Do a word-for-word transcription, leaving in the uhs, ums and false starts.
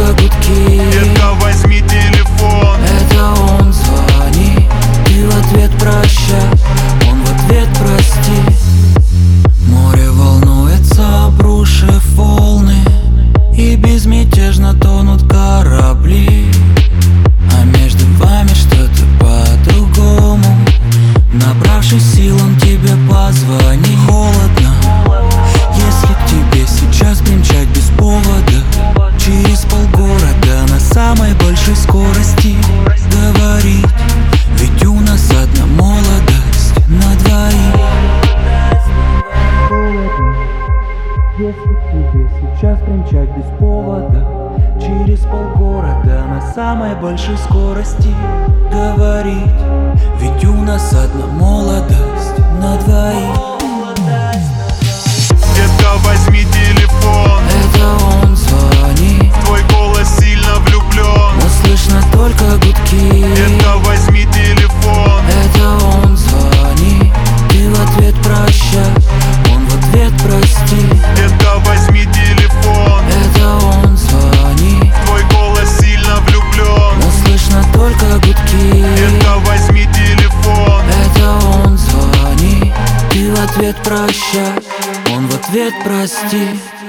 гудки. Детка, возьми телефон. Это он звонит, ты в ответ прощай, он в ответ прости. Море волнуется, обрушив волны, и безмятежно тонут корабли. А между вами что-то по-другому. Набравшись сил, он тебе позвонит. Холодно, если к тебе сейчас примчать без повода. Через полгорода на самой большой скорости говорить, ведь у нас одна молодость на двоих. Если к тебе сейчас примчать без повода. Через полгорода на самой большой скорости говорить, ведь у нас одна молодость на двоих. Детка, возьми телефон. Это он звонит, В твой голос сильно влюблен. но слышно только гудки. Детка, возьми телефон. Это он звонит, ты в ответ прощай, он в ответ прости. Детка, возьми телефон. Это он звонит, В твой голос сильно влюблен. но слышно только гудки. Детка, возьми телефон. Это он звонит, ты в ответ прощай, он в ответ прости.